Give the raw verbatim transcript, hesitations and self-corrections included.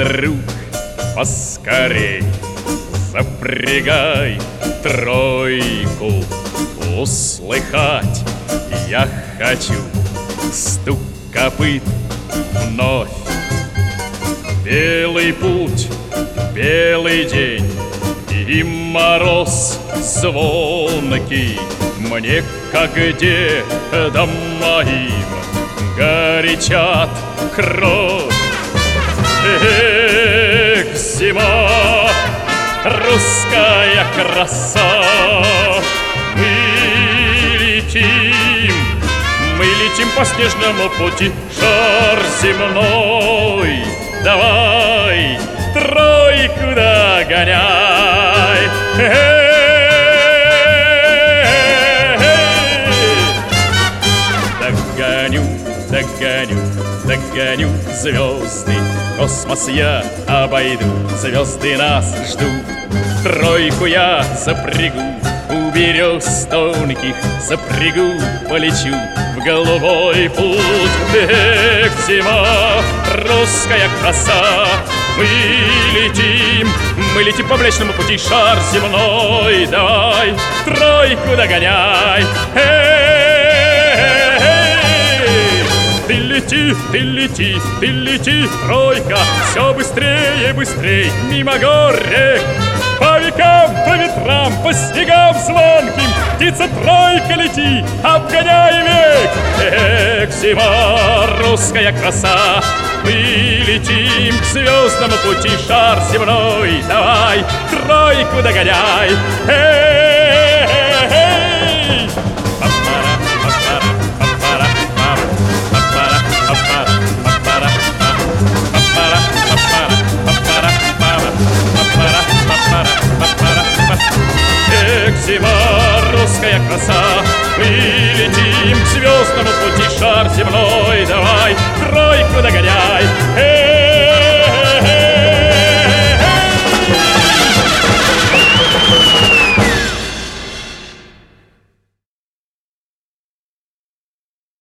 друг, поскорей запрягай тройку. Услыхать я хочу стук копыт вновь. Белый путь, белый день и мороз звонкий мне, как дедом моим, горячат кровь. Эх, зима, русская краса, мы летим, мы летим по снежному пути, шар земной. Давай тройку догоняй. Догоню, догоню, догоню звезды. Космос я обойду, звезды нас ждут. Тройку я запрягу, у берез тонких запрягу, полечу в голубой путь. Эх, зима, русская краса, мы летим, мы летим по Млечному пути, шар земной. Давай тройку догоняй. Ты лети, ты лети, ты лети, тройка, все быстрее, быстрее, мимо гор рек. По векам, по ветрам, по снегам звонким, птица тройка, лети, обгоняй век. Эх, зима, русская краса, мы летим к звездному пути, шар земной. Давай тройку догоняй. Эх,